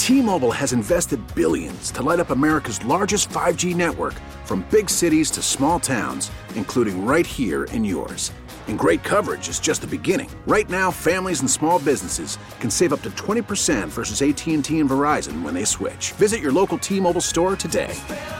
T-Mobile has invested billions to light up America's largest 5G network, from big cities to small towns, including right here in yours. And great coverage is just the beginning. Right now, families and small businesses can save up to 20% versus AT&T and Verizon when they switch. Visit your local T-Mobile store today.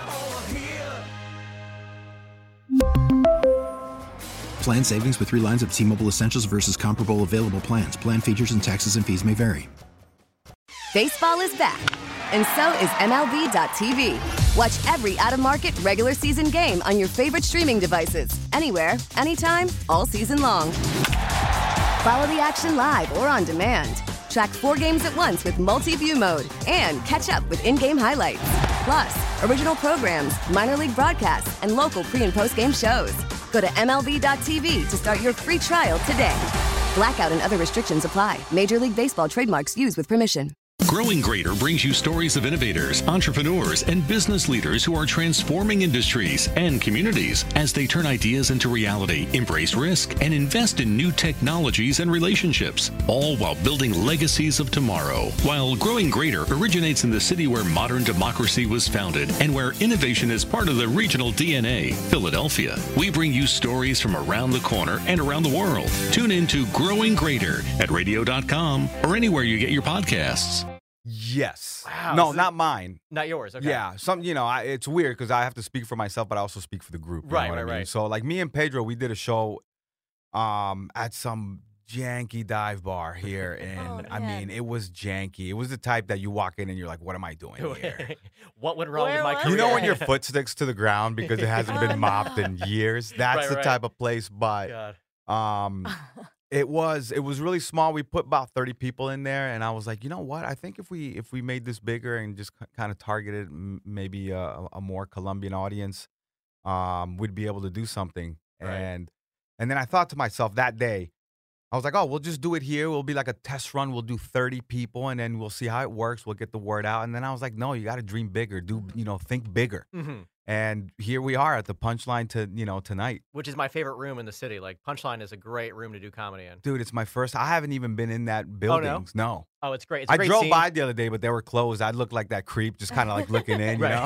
Plan savings with 3 lines of T-Mobile Essentials versus comparable available plans. Plan features and taxes and fees may vary. Baseball is back, and so is MLB.tv. Watch every out-of-market regular season game on your favorite streaming devices, anywhere, anytime, all season long. Follow the action live or on demand. Track 4 games at once with multi-view mode and catch up with in-game highlights. Plus, original programs, minor league broadcasts, and local pre- and post-game shows. Go to MLB.tv to start your free trial today. Blackout and other restrictions apply. Major League Baseball trademarks used with permission. Growing Greater brings you stories of innovators, entrepreneurs, and business leaders who are transforming industries and communities as they turn ideas into reality, embrace risk, and invest in new technologies and relationships, all while building legacies of tomorrow. While Growing Greater originates in the city where modern democracy was founded and where innovation is part of the regional DNA, Philadelphia, we bring you stories from around the corner and around the world. Tune in to Growing Greater at radio.com or anywhere you get your podcasts. Yes. Wow. No, not mine. Not yours. Okay. Yeah. It's weird because I have to speak for myself, but I also speak for the group. Right. So, like me and Pedro, we did a show at some janky dive bar here. And, I mean, it was janky. It was the type that you walk in and you're like, what am I doing here? What went wrong with my was career? You know when your foot sticks to the ground because it hasn't been mopped in years? That's the type of place. But It was really small. We put about 30 people in there, and I was like, you know what? I think if we made this bigger and just kind of targeted maybe a more Colombian audience, we'd be able to do something. Right. And then I thought to myself that day, I was like, oh, we'll just do it here. We'll be like a test run. We'll do 30 people, and then we'll see how it works. We'll get the word out. And then I was like, no, you got to dream bigger. Think bigger. Mm-hmm. And here we are at the Punchline tonight. Which is my favorite room in the city. Like, Punchline is a great room to do comedy in. Dude, it's my first. I haven't even been in that building. No. Oh, it's great. It's a I great drove scene. by the other day, but they were closed. I looked like that creep, just kind of like looking in, you know?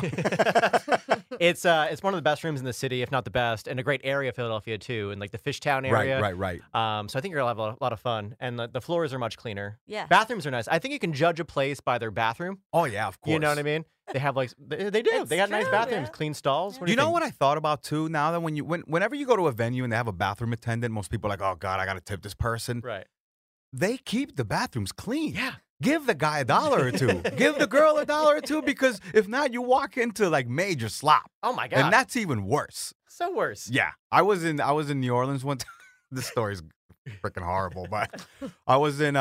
It's one of the best rooms in the city, if not the best, and a great area of Philadelphia, too, and like the Fishtown area. Right. So I think you're going to have a lot of fun. And the floors are much cleaner. Yeah. Bathrooms are nice. I think you can judge a place by their bathroom. Oh, yeah, of course. You know what I mean? They have like, they do. It's They got nice true, bathrooms, yeah. clean stalls. What do You know think? what I thought about, too, now that whenever you go to a venue and they have a bathroom attendant, most people are like, oh, God, I got to tip this person. Right. They keep the bathrooms clean. Yeah. Give the guy $1 or $2. Give the girl $1 or $2, because if not, you walk into like major slop. Oh, my God. And that's even worse. So worse. Yeah. I was in New Orleans one time. This story's freaking horrible, but I was in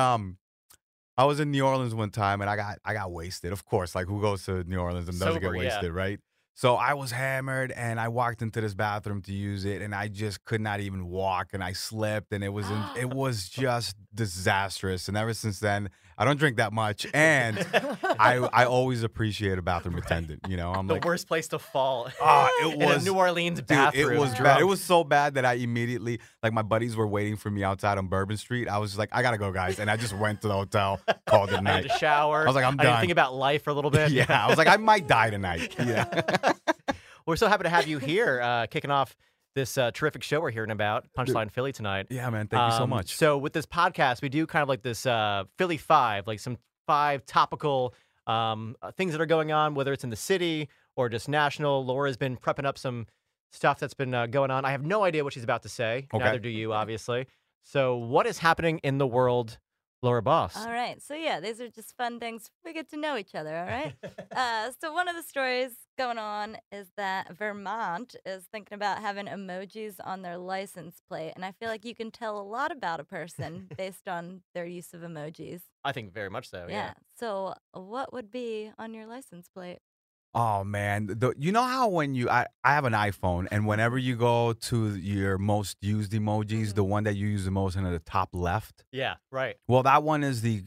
New Orleans one time, and I got wasted. Of course, like who goes to New Orleans and doesn't Sober, get wasted, right? So I was hammered, and I walked into this bathroom to use it, and I just could not even walk, and I slipped, and it was just disastrous. And ever since then, I don't drink that much, and I always appreciate a bathroom attendant. You know, I'm The like, worst place to fall. it in a was New Orleans dude, bathroom. it was drunk. bad. It was so bad that I immediately, like, my buddies were waiting for me outside on Bourbon Street. I was just like, I gotta go, guys, and I just went to the hotel, called it a I night. had to shower. I was like, I'm I didn't done. think about life for a little bit. Yeah, I was like, I might die tonight. Yeah. We're so happy to have you here, kicking off this terrific show we're hearing about, Punchline Philly tonight. Yeah, man. Thank you so much. So with this podcast, we do kind of like this Philly 5, like some 5 topical things that are going on, whether it's in the city or just national. Laura's been prepping up some stuff that's been going on. I have no idea what she's about to say. Okay. Neither do you, obviously. So what is happening in the world, Laura Boss? All right. So, yeah, these are just fun things. We get to know each other, all right? So one of the stories going on is that Vermont is thinking about having emojis on their license plate. And I feel like you can tell a lot about a person based on their use of emojis. I think very much so, yeah. So what would be on your license plate? Oh, man. You know how when I have an iPhone, and whenever you go to your most used emojis, the one that you use the most in the top left? Yeah, right. Well, that one is the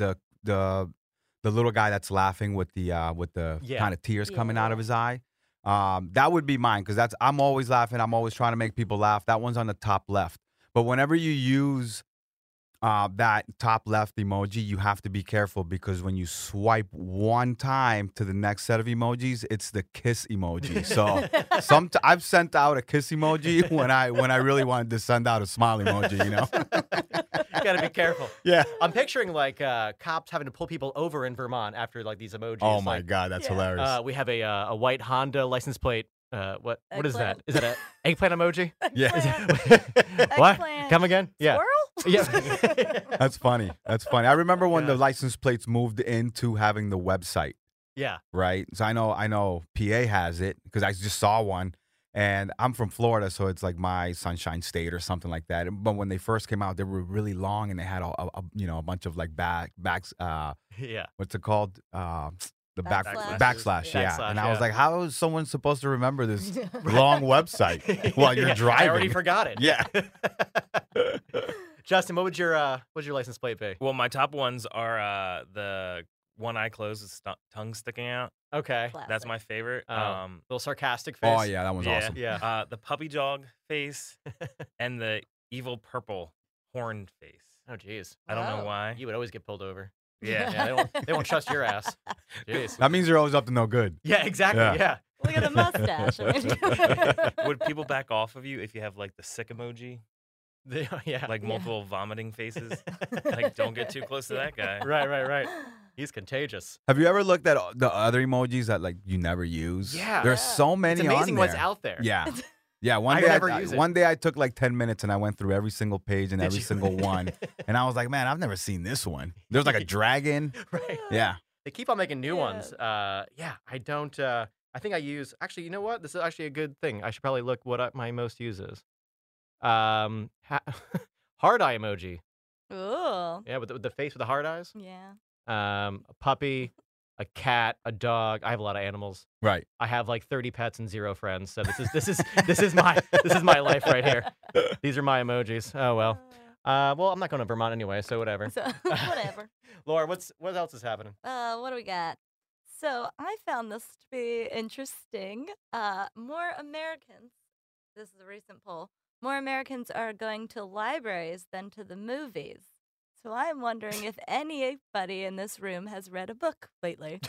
little guy that's laughing with the kind of tears coming out of his eye. That would be mine, because I'm always laughing. I'm always trying to make people laugh. That one's on the top left. But whenever you use that top left emoji, you have to be careful because when you swipe one time to the next set of emojis, it's the kiss emoji. So I've sent out a kiss emoji when I really wanted to send out a smile emoji, you know? You gotta be careful. Yeah. I'm picturing like cops having to pull people over in Vermont after like these emojis. Oh my like, God, that's hilarious. we have a white Honda license plate. What is that? Eggplant. Is that an eggplant emoji? Yeah. What? Eggplant. Come again? Yeah. Squirrel? Yeah. That's funny. That's funny. I remember when the God. license plates moved into having the website, Yeah. right? So I know PA has it because I just saw one, and I'm from Florida, so it's like my Sunshine State or something like that. But when they first came out, they were really long and they had a bunch of like backs. Yeah. What's it called? The Backslash. backslash. Yeah. Backslash, And I was yeah. like, how is someone supposed to remember this long website while you're Yeah, driving? I already forgot it. Yeah. Justin, what would your license plate be? Well, my top ones are the one eye closed with tongue sticking out. Okay. Classic. That's my favorite. Little sarcastic face. Oh yeah, that one's yeah. awesome. Yeah. The puppy dog face and the evil purple horned face. Oh, jeez. I don't know Wow. why. You would always get pulled over. Yeah. Yeah, they won't trust your ass. Jeez. That means you're always up to no good. Yeah, exactly. Yeah. Yeah. Look at the mustache. I mean, Would people back off of you if you have like the sick emoji, Yeah. like multiple vomiting faces? Like, don't get too close to that guy. Right. He's contagious. Have you ever looked at the other emojis that like you never use? Yeah. There's Yeah. so many It's amazing on there. what's out there. Yeah. Yeah, I one never use it. one day I took like 10 minutes and I went through every single page and Did every you? single one. And I was like, man, I've never seen this one. There's like a dragon. Right. Yeah. They keep on making new Yeah. ones. Yeah, I don't. I think I use. Actually, you know what? This is actually a good thing. I should probably look what my most use is. Heart eye emoji. Ooh. Yeah, with the face with the hard eyes. Yeah. A puppy, a cat, a dog. I have a lot of animals. Right. I have like 30 pets and 0 friends. So this is my life right here. These are my emojis. Oh well. Well, I'm not going to Vermont anyway, so whatever. So, whatever. Laura, what else is happening? What do we got? So I found this to be interesting. More Americans, this is a recent poll, more Americans are going to libraries than to the movies. So I'm wondering if anybody in this room has read a book lately.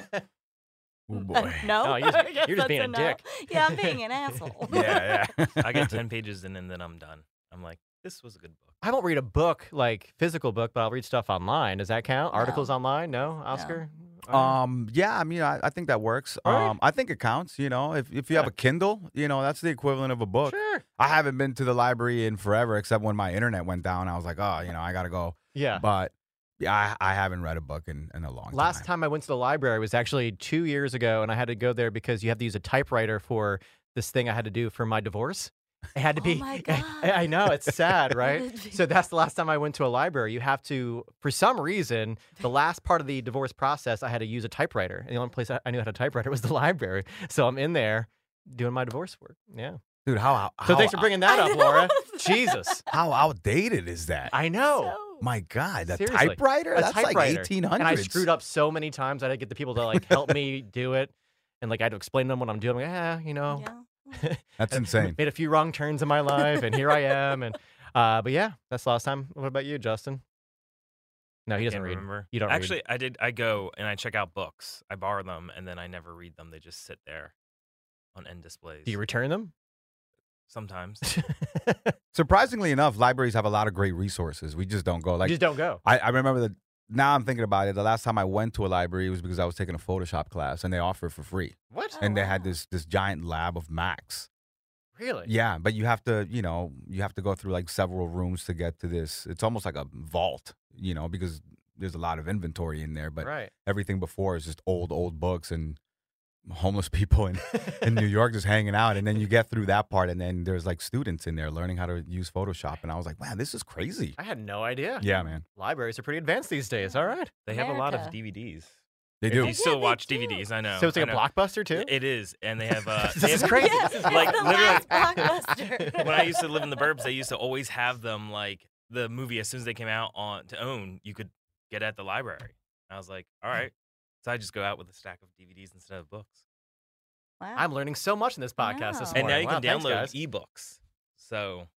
Oh boy. No? No, I guess you're just that's being a no. dick. Yeah, I'm being an asshole. Yeah. I get 10 pages in and then I'm done. I'm like, this was a good book. I won't read a book, like physical book, but I'll read stuff online. Does that count? No. Articles online? No, Oscar? All right. Yeah, I mean, I think that works. Right. I think it counts, you know. If you have a Kindle, you know, that's the equivalent of a book. Sure. I haven't been to the library in forever, except when my internet went down. I was like, oh, you know, I got to go. Yeah. But yeah, I haven't read a book in a long time. Last time I went to the library was actually 2 years ago, and I had to go there because you have to use a typewriter for this thing I had to do for my divorce. It had to Oh be. my I know, it's sad, right? It'd be- So that's the last time I went to a library. You have to, for some reason, the last part of the divorce process, I had to use a typewriter. And the only place I knew how to typewriter was the library. So I'm in there doing my divorce work. Yeah. Dude, So thanks for bringing that I up, know. Laura. Jesus. how outdated is that? I know. So- My God, that Seriously. typewriter? A That's typewriter. like 1800s. And I screwed up so many times. I had to get the people to like help me do it. And like I had to explain to them what I'm doing. I'm like, you know. Yeah. That's insane. Made a few wrong turns in my life, and here I am. And but yeah, that's the last time. What about you, Justin? No, he doesn't Can't read. remember. You don't Actually, I did. I go and I check out books. I borrow them and then I never read them. They just sit there on end displays. read. Do you return them? Sometimes. Surprisingly enough, libraries have a lot of great resources. We just don't go. You Like just don't go. I remember that. Now I'm thinking about it. The last time I went to a library was because I was taking a Photoshop class, and they offer it for free. What? Oh, And they had wow. this giant lab of Macs. Really? Yeah, but you have to, you know, you have to go through like several rooms to get to this. It's almost like a vault, you know, because there's a lot of inventory in there. But Right. everything before is just old books and homeless people in New York just hanging out. And then you get through that part, and then there's like students in there learning how to use Photoshop. And I was like, man, this is crazy. I had no idea. Yeah, man, Libraries are pretty advanced these days. All right. They have a lot of America. DVDs. they If do. You still they watch do. DVDs, I know. So it's like I a know. Blockbuster too. It is, and they have. This they is have- crazy. Yeah, This is it's like the literally- last blockbuster. When I used to live in the burbs, they used to always have them like the movie as soon as they came out on to own. You could get at the library. And I was like, all right. So I just go out with a stack of DVDs instead of books. Wow. I'm learning so much in this podcast this Wow. And morning. now you can Wow, thanks, download guys. ebooks. So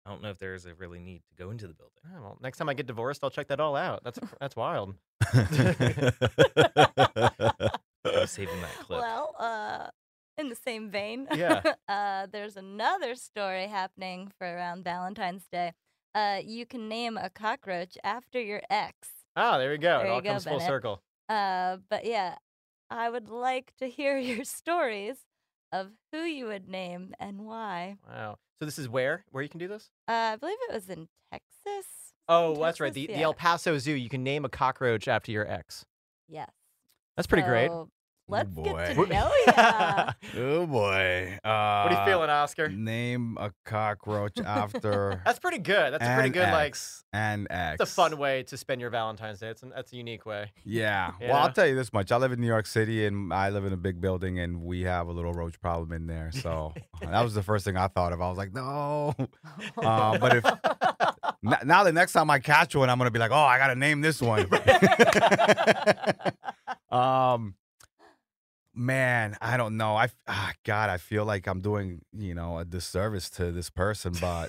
I don't know if there's a really need to go into the building. Oh, well, next time I get divorced, I'll check that all out. That's wild. I'm saving that clip. Well, in the same vein, Yeah. there's another story happening for around Valentine's Day. You can name a cockroach after your ex. Oh, there we go. There It you all go, comes full Bennett. circle. But yeah, I would like to hear your stories of who you would name and why. Wow. So this is where you can do this? I believe it was in Texas. Oh, In that's right. Texas? The Yeah. El Paso Zoo. You can name a cockroach after your ex. Yes. That's pretty great. So, let's get to boy. know ya. Oh boy. What are you feeling, Oscar? Name a cockroach after That's pretty good. That's a pretty an good, like, ex. An ex. it's a fun way to spend your Valentine's Day. That's a unique way. Yeah. You Well, I'll know? tell you this much. I live in New York City, and I live in a big building, and we have a little roach problem in there. So that was the first thing I thought of. I was like, no. But if now the next time I catch one, I'm gonna be like, oh, I gotta name this one. Man, I don't know. God, I feel like I'm doing, a disservice to this person, but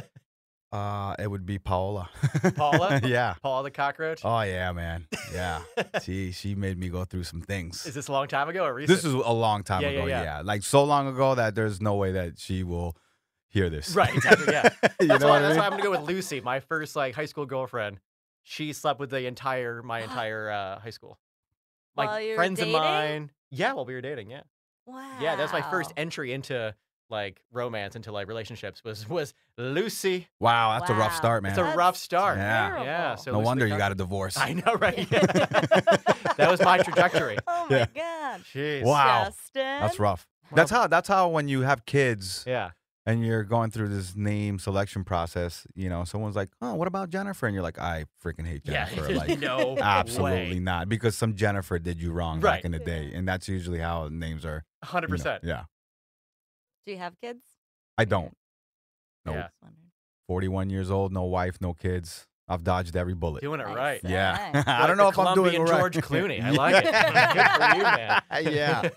it would be Paola. Paula? Yeah. Paula the cockroach? Oh yeah, man. Yeah. She made me go through some things. Is this a long time ago or recent? This is a long time Yeah, ago. yeah, Yeah, yeah. like so long ago that there's no way that she will hear this. Right, exactly, yeah. You That's know why what I I'm mean? gonna go with Lucy, my first high school girlfriend. She slept with my entire high school. Like While you were friends dating? of mine. Yeah, while we were dating, yeah. Wow. Yeah, that's my first entry into like romance, into like relationships was Lucy. Wow, that's a rough Wow. start, man. It's a rough start. Yeah. Yeah. So No Lucy wonder the you got a cockroach. divorce. I know, right? That was my trajectory. Oh my Yeah. God. Jeez. Wow. Justin. That's rough. Well- That's how when you have kids Yeah. and you're going through this name selection process, someone's like, "Oh, what about Jennifer?" And you're like, "I freaking hate Jennifer." Yeah. Like, No absolutely way. not, because some Jennifer did you wrong Right. back in the day, and that's usually how names are. 100%. Yeah, Do you have kids? I don't. Nope. Yeah. Just wondering. 41 years old, no wife, no kids. I've dodged every bullet. Doing it Nice. right. Yeah, Nice. I don't know Like if the I'm doing it Colombian right. George Clooney. I like it. Good for you, man. Yeah.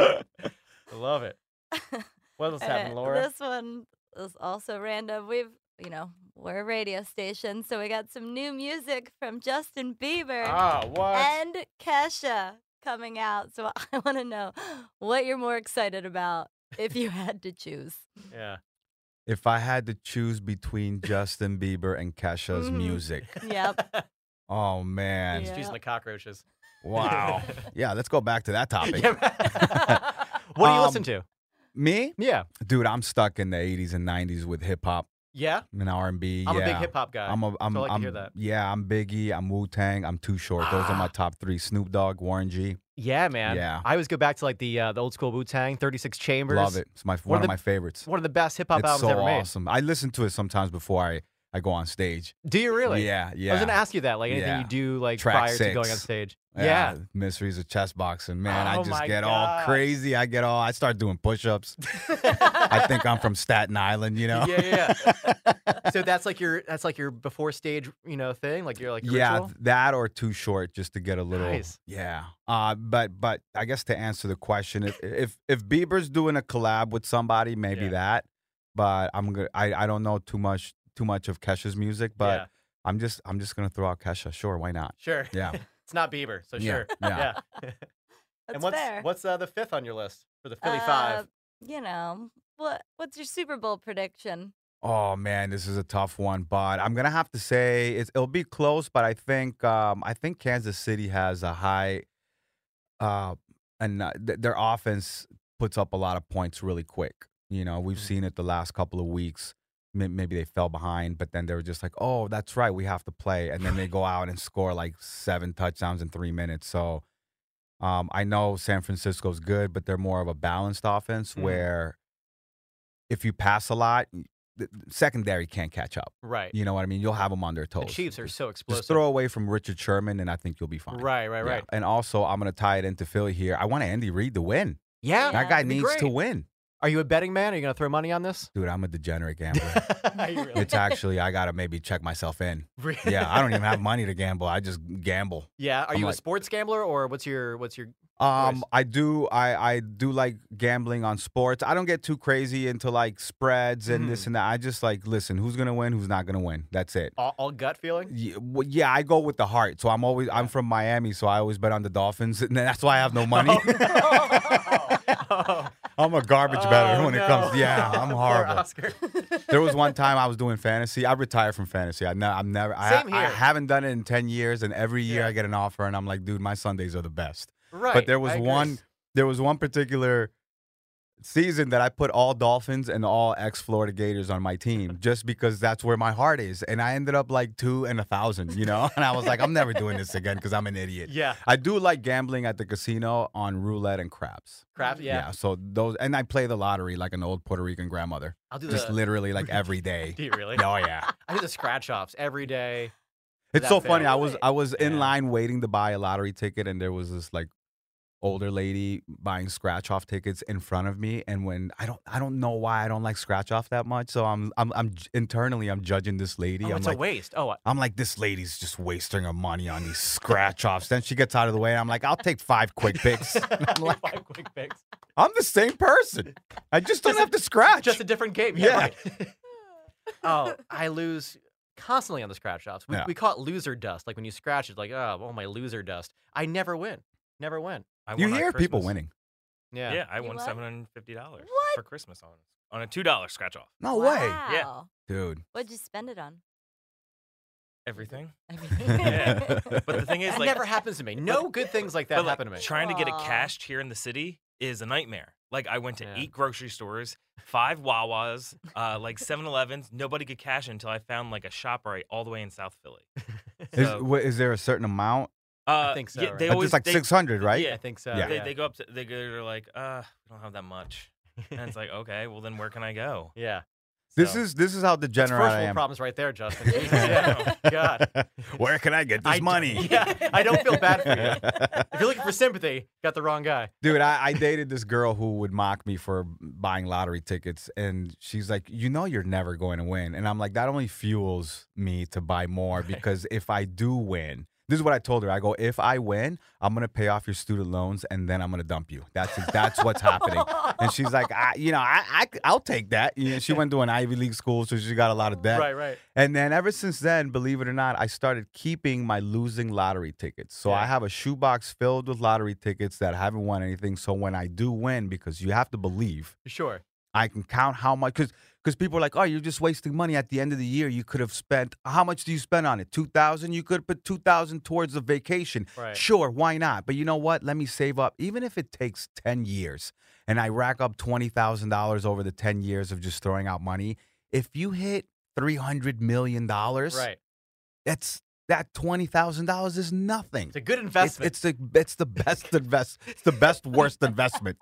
I love it. What else happened, Laura? This one is also random. We're a radio station, so we got some new music from Justin Bieber Ah, what? and Kesha coming out. So I want to know what you're more excited about if you had to choose. Yeah. If I had to choose between Justin Bieber and Kesha's Mhm. music, Yep. oh man, Yeah. Choosing the cockroaches. wow. Yeah, let's go back to that topic. Yeah. What do you listen to? Me, Yeah. dude, I'm stuck in the 80s and 90s with hip hop Yeah. and R&B. I'm yeah. a big hip hop guy. I'm so I like to hear that. Yeah, I'm Biggie. I'm Wu Tang. I'm Too Short. Those are my top three. Snoop Dogg, Warren G. Yeah, man. Yeah. I always go back to like the old school Wu Tang, 36 Chambers. Love it. It's one of my favorites. One of the best hip hop It's albums so ever made. awesome. I listen to it sometimes before I go on stage. Do you really? Yeah, yeah. I was gonna ask you that. Like anything Yeah. you do like Track prior to 6. going on stage. Yeah. Mysteries of chess boxing. Man, I Oh just my get all God. crazy. I start doing push-ups. I think I'm from Staten Island, Yeah, yeah. So that's like your before stage, thing. Like your Yeah, ritual? that or Too Short, just to get a little. Nice. Yeah. But I guess to answer the question, if Bieber's doing a collab with somebody, maybe Yeah. that. But I don't know too much of Kesha's music, but Yeah. I'm just gonna throw out Kesha. Sure, why not? Sure. Yeah. It's not Bieber, so Yeah, sure. yeah. That's And what's fair. what's the fifth on your list for the Philly Five? What's your Super Bowl prediction? Oh man, this is a tough one, but I'm gonna have to say it'll be close. But I think Kansas City has a high, and their offense puts up a lot of points really quick. We've seen it the last couple of weeks. Maybe they fell behind, but then they were just like, "Oh, that's right, we have to play," and then they go out and score like 7 touchdowns in 3 minutes. So I know San Francisco's good, but they're more of a balanced offense where if you pass a lot, the secondary can't catch up. Right. You know what I mean? You'll have them on their toes. The Chiefs are so Just explosive. throw away from Richard Sherman, and I think you'll be fine. Right. Yeah. And also, I'm going to tie it into Philly here. I want Andy Reid to win. Yeah. That guy that'd be needs to great. win. Are you a betting man? Are you going to throw money on this? Dude, I'm a degenerate gambler. Are you really? It's actually, I got to maybe check myself in. Really? Yeah, I don't even have money to gamble. I just gamble. Yeah. Are I'm you a like- sports gambler or what's your choice? I do like gambling on sports. I don't get too crazy into like spreads and this and that. I just like, listen, who's going to win, who's not going to win. That's it. All gut feeling? Yeah, I go with the heart. So I'm from Miami, so I always bet on the Dolphins. And that's why I have no money. I'm a garbage better when it comes. Yeah, I'm Poor horrible. Oscar. There was one time I was doing fantasy. I retired from fantasy. I'm never. Same here. I haven't done it in 10 years, and every year Yeah. I get an offer, and I'm like, dude, my Sundays are the best. Right. But there was I agree. one particular season that I put all Dolphins and all ex-Florida Gators on my team just because that's where my heart is. And I ended up like 2 and 1,000, you know? And I was like, I'm never doing this again because I'm an idiot. Yeah. I do like gambling at the casino on roulette and craps. Crap. Yeah. So those, and I play the lottery like an old Puerto Rican grandmother. I'll do Just the. literally like every day. Do you really? Oh, yeah. I do the scratch offs every day. It's That so funny. fair. I was in Yeah. line waiting to buy a lottery ticket, and there was this like older lady buying scratch off tickets in front of me. And when I don't know why I don't like scratch off that much. So I'm internally I'm judging this lady. Oh, I'm it's like, a waste. Oh, I'm like, this lady's just wasting her money on these scratch offs. Then she gets out of the way, and I'm like, I'll take 5 quick picks. I'm like, 5 quick picks. I'm the same person. I just don't have to scratch. Just a different game. Yeah. Right. Oh, I lose constantly on the scratch offs. We call it loser dust. Like when you scratch, it's like, oh, my loser dust. I never win. Never win. I You won on hear people Christmas. winning. Yeah. Yeah, I You won what? $750 What? for Christmas on a $2 scratch off. No way, Wow. dude. What'd you spend it on? Everything. Everything. Yeah. But the thing is, That like, never happens to me. No good things like that but, like, happen to me. trying to get it Aw. cashed here in the city is a nightmare. Like, I went to Yeah. 8 grocery stores, 5 Wawas, like 7-Elevens. Nobody could cash it until I found like a ShopRite all the way in South Philly. So, Is there a certain amount? I think so, Yeah, right? they It's always just like they, 600, right? Yeah, I think so. Yeah. They go up to they're like, we don't have that much, and it's like, okay, well then where can I go? Yeah. This So- is how That's degenerate first I world am. problems right there, Justin. Jesus, yeah. God. Where can I get this money? Yeah, I don't feel bad for you. If you're looking for sympathy, got the wrong guy. Dude, I dated this girl who would mock me for buying lottery tickets, and she's like, you know you're never going to win. And I'm like, that only fuels me to buy more because if I do win, this is what I told her. I go, if I win, I'm going to pay off your student loans, and then I'm going to dump you. That's what's happening. And she's like, I'll take that. You know, she went to an Ivy League school, so she got a lot of debt. Right. And then ever since then, believe it or not, I started keeping my losing lottery tickets. So I Yeah. have a shoebox filled with lottery tickets that haven't won anything. So when I do win, because you have to believe, Sure. I can count how much. Because people are like, oh, you're just wasting money at the end of the year. You could have spent, how much do you spend on it? $2,000? You could have put $2,000 towards the vacation. Right. Sure, why not? But you know what? Let me save up. Even if it takes 10 years and I rack up $20,000 over the 10 years of just throwing out money, if you hit $300 million, Right. that $20,000 is nothing. It's a good investment. It's the best It's the best worst investment.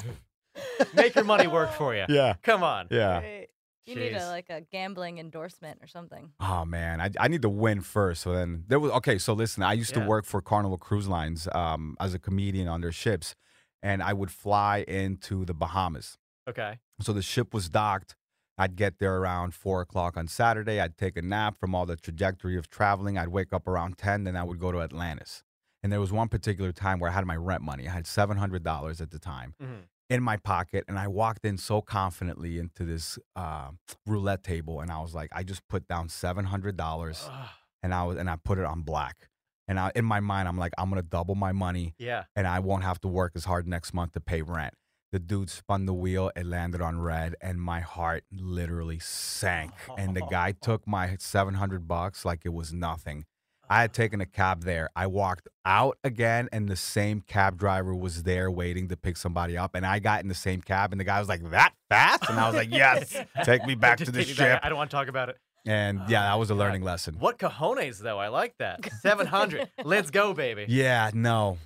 Make your money work for you. Yeah. Come on. Yeah. Right. You need Jeez. a gambling endorsement or something. Oh man, I need to win first. So then there was So listen, I used to Yeah. work for Carnival Cruise Lines as a comedian on their ships, and I would fly into the Bahamas. Okay. So the ship was docked. I'd get there around 4:00 on Saturday. I'd take a nap from all the trajectory of traveling. I'd wake up around 10. Then I would go to Atlantis. And there was one particular time where I had my rent money. I had $700 at the time Mhm. in my pocket, and I walked in so confidently into this roulette table, and I was like, I just put down $700, and I put it on black. And in my mind, I'm like, I'm gonna double my money, Yeah. and I won't have to work as hard next month to pay rent. The dude spun the wheel, it landed on red, and my heart literally sank. And the guy took my $700 like it was nothing. I had taken a cab there. I walked out again, and the same cab driver was there waiting to pick somebody up. And I got in the same cab, and the guy was like, "That fast?" And I was like, "Yes, take me back to Just the take me back. ship." I don't want to talk about it. And yeah, that was a God. learning lesson. What cojones, though? I like that. 700. Let's go, baby. Yeah, no.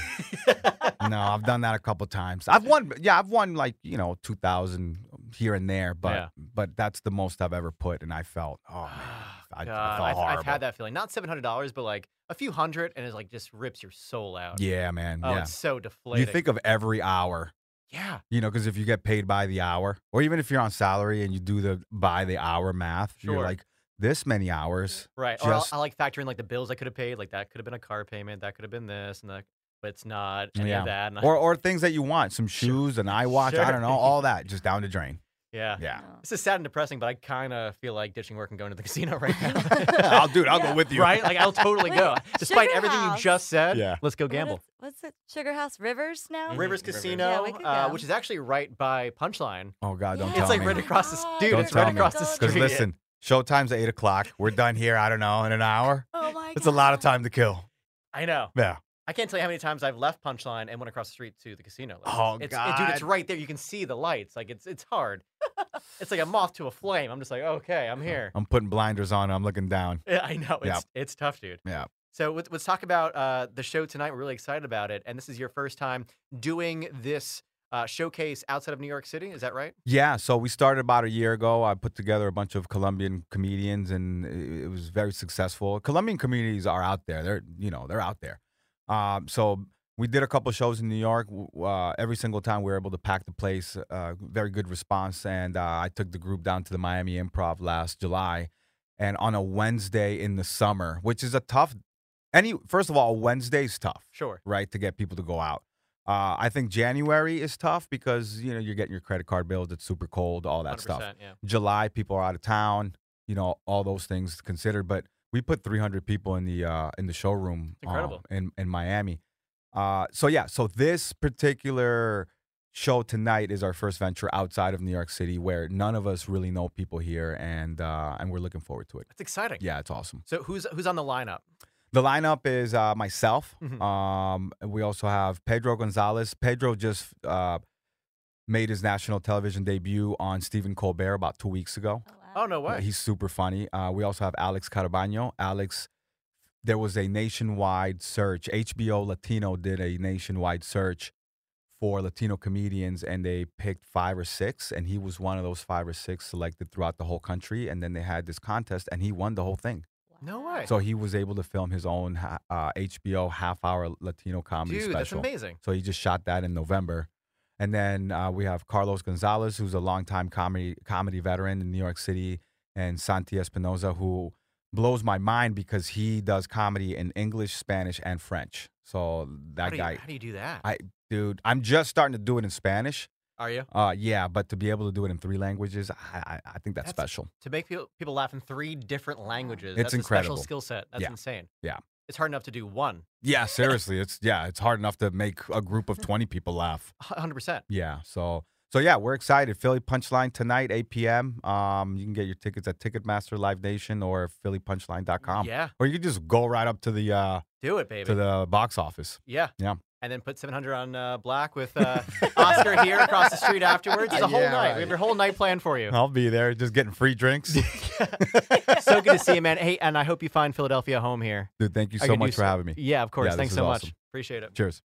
I've done that a couple times. I've won like, 2,000 here and there, Yeah. but that's the most I've ever put, and I felt, oh man, I God, felt horrible. I've had that feeling. Not $700, but like a few hundred, and it like just rips your soul out. Yeah, man. Oh, yeah. it's so deflating. You think of every hour Yeah. Because if you get paid by the hour, or even if you're on salary and you do the by the hour math, Sure. you're like, this many hours. Right. Or I like factor in like the bills I could have paid. Like that could have been a car payment. That could have been this and that. But it's not any of that. And Or things that you want, some shoes, an iWatch, I don't know, all that, just down the drain. Yeah. Yeah. This is sad and depressing, but I kind of feel like ditching work and going to the casino right now. I'll go with you. Right? Like, I'll totally go. Despite Sugar everything House. you just said, Yeah. let's go gamble. What's it? Sugar House Rivers now? Rivers Rivers. Casino, Yeah, we could go. which is actually right by Punchline. Oh, God, don't Yeah. tell It's like me. right across the Oh, dude. Don't It's tell right me. across the Because street. listen, showtime's at 8 o'clock. We're done here, I don't know, in an hour. Oh my god. It's a lot of time to kill. I know. Yeah. I can't tell you how many times I've left Punchline and went across the street to the casino. Like, Oh, dude, God. it's right there. You can see the lights. Like it's hard. It's like a moth to a flame. I'm just like, okay, I'm here. I'm putting blinders on. I'm looking down. Yeah, I know. Yeah. It's tough, dude. Yeah. So let's talk about the show tonight. We're really excited about it, and this is your first time doing this showcase outside of New York City. Is that right? Yeah, so we started about a year ago. I put together a bunch of Colombian comedians, and it was very successful. Colombian communities are out there. They're out there. So we did a couple shows in New York. Every single time we were able to pack the place. Very good response. And I took the group down to the Miami Improv last July. And on a Wednesday in the summer, which is a tough, first of all, Wednesday's tough. Sure. Right, to get people to go out. I think January is tough because, you're getting your credit card bills. It's super cold, all that stuff. Yeah. July, people are out of town, all those things considered. But we put 300 people in the showroom Incredible. in Miami. So this particular show tonight is our first venture outside of New York City, where none of us really know people here, and we're looking forward to it. That's exciting. Yeah, it's awesome. So who's on the lineup? The lineup is myself. Mhm. We also have Pedro Gonzalez. Pedro just made his national television debut on Stephen Colbert about 2 weeks ago. Oh, wow. Oh, no way. He's super funny. We also have Alex Carabaño. Alex, there was a nationwide search. HBO Latino did a nationwide search for Latino comedians, and they picked 5 or 6, and he was one of those 5 or 6 selected throughout the whole country. And then they had this contest, and he won the whole thing. No way. So he was able to film his own HBO half-hour Latino comedy Dude, special. that's amazing. So he just shot that in November. And then we have Carlos Gonzalez, who's a longtime comedy veteran in New York City, and Santi Espinoza, who blows my mind because he does comedy in English, Spanish, and French. So that guy, How do you do that? dude, I'm just starting to do it in Spanish. Are you? Yeah, but to be able to do it in 3 languages, I think that's special. To make people laugh in 3 different languages. It's that's incredible. a special skill set. That's Yeah. insane. Yeah. It's hard enough to do one. Yeah, seriously, it's hard enough to make a group of 20 people laugh. 100%. Yeah, so yeah, we're excited. Philly Punchline tonight, 8 p.m. You can get your tickets at Ticketmaster, Live Nation, or phillypunchline.com. Yeah. Or you can just go right up to the Do it, baby. to the box office. Yeah. Yeah. And then put 700 on black with Oscar here across the street afterwards. It's a whole Yeah, night. right. We have your whole night planned for you. I'll be there, just getting free drinks. So good to see you, man. Hey, and I hope you find Philadelphia home here. Dude, thank you I so could much do for having me. Yeah, of course. Yeah, this Thanks is so awesome. much. Appreciate it. Cheers.